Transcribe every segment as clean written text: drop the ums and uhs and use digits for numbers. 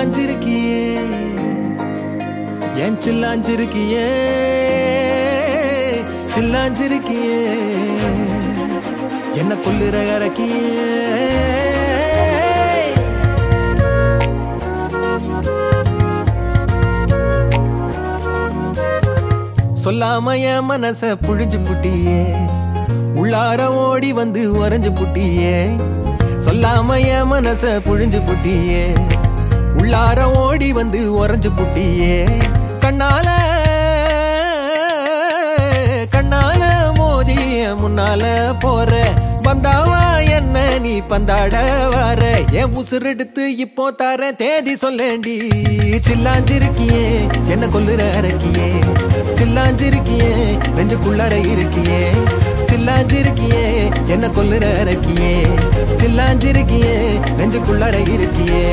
சில்லாஞ்சிருக்கியே என் சில்லாஞ்சிருக்கியே சில்லாஞ்சிருக்கியே என்ன கொல்லுற அரக்கியே சொல்லாம என் மனச புழிஞ்சு புட்டியே உள்ளார ஓடி வந்து உறைஞ்சு புட்டியே சொல்லாம என் மனச புழிஞ்சு புட்டியே உள்ளார ஓடி வந்து உறைஞ்சு புட்டியே கண்ணால கண்ணால மோதிய முன்னால போற வந்தாவா என்ன நீ பந்தாட வர என் உசுர் எடுத்து இப்போ தர தேதி சொல்லேண்டி சில்லாஞ்சிருக்கியே என்ன கொல்லுற அரக்கியே சில்லாஞ்சிருக்கியே நெஞ்சுக்குள்ளற இருக்கியே சில்லாஞ்சிருக்கியே என்ன கொல்லுற அரக்கியே சில்லாஞ்சிருக்கியே நெஞ்சுக்குள்ளற இருக்கியே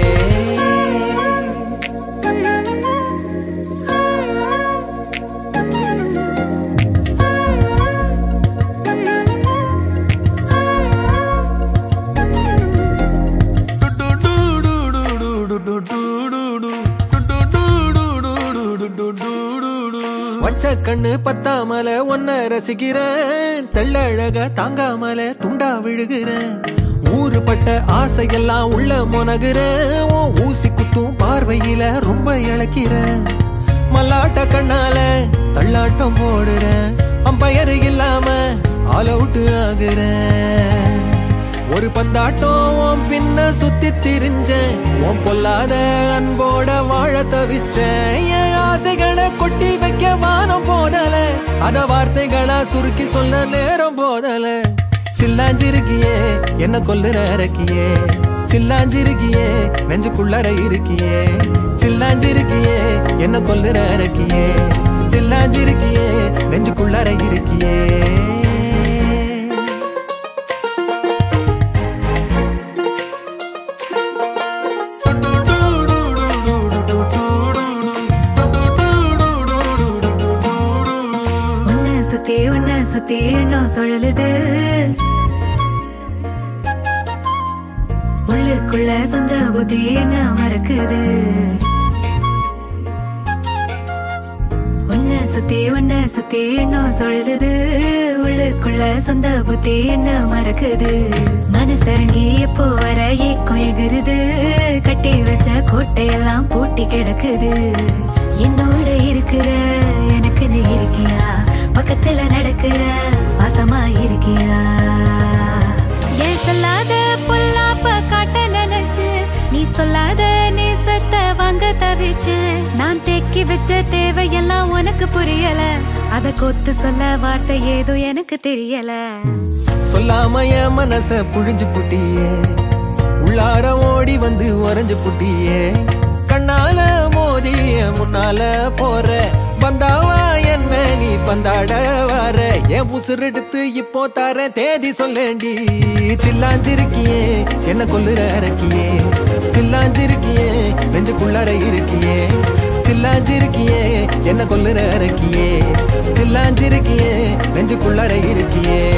வச்ச கண்ணு பத்தாமல ஒன்ன ரசிக்கிறேன் தெள்ளழக தாங்காமல துண்டா விழுகிறேன் ஊறுபட்ட ஆசையெல்லாம் உள்ள முனகுறேன் ஊசி குத்தும் பார்வையில ரொம்ப இழக்கிறேன் மல்லாட்ட கண்ணால தள்ளாட்டம் போடுறேன் அம்பயரு இல்லாம ஆல் அவுட் ஆகுறேன் ஒரு பந்தாட்டம் பின்ன சுத்தி திரிஞ்சேன் உன் பொல்லாத அன்போட வாழ தவிச்சேன் என் ஆசைகளை கொட்டி வைக்க வானம் போதல அத வார்த்தைகளா சுருக்கி சொல்ல நேரம் போதல சில்லாஞ்சிருக்கியே என்ன கொல்லுற அரக்கியே சில்லாஞ்சிருக்கியே நெஞ்சுக்குள்ளற இருக்கியே சில்லாஞ்சிருக்கியே என்ன கொல்லுற அரக்கியே சில்லாஞ்சிருக்கியே நெஞ்சுக்குள்ளற இருக்கியே உன்ன சுத்தி எண்ணம் சுழலுது உள்ளுக்குள்ள சொந்த புத்தி என்ன மறக்குது உன்ன சுத்தி எண்ணம் சுழலுது உள்ளுக்குள்ள சொந்த புத்தி என்ன மறக்குது மனசரங்கி எப்போ வர ஏக்கம் எகுருது கட்டி வச்ச கோட்டையெல்லாம் பூட்டி கிடக்குது என்னோட இருக்கிற எனக்கு நீ இருக்கியா பக்கத்துல நடக்கிற பாசமா இருக்கியா ஏன் சொல்லாத பொல்லாப்ப காட்ட நினைச்சு நீ சொல்லாத நேசத்தை வாங்க தவிச்சு நான் தேக்கி வச்ச தேவையெல்லாம் உனக்கு புரியல அத கொத்து சொல்ல வார்த்தை ஏதோ எனக்கு தெரியல சொல்லாம என் மனச புழிஞ்சு புட்டியே உள்ளார ஓடி வந்து உறைஞ்சு புட்டியே கண்ணால மோதிய முன்னால போற வந்தாவா என்ன நீ பந்தாட வர என் உசுர் எடுத்து இப்போ தர தேதி சொல்லேண்டி சில்லாஞ்சிருக்கியே என்ன கொல்லுற அரக்கியே சில்லாஞ்சிருக்கியே நெஞ்சுக்குள்ளற இருக்கியே சில்லாஞ்சிருக்கியே என்ன கொல்லுற அரக்கியே சில்லாஞ்சிருக்கியே நெஞ்சுக்குள்ளற இருக்கியே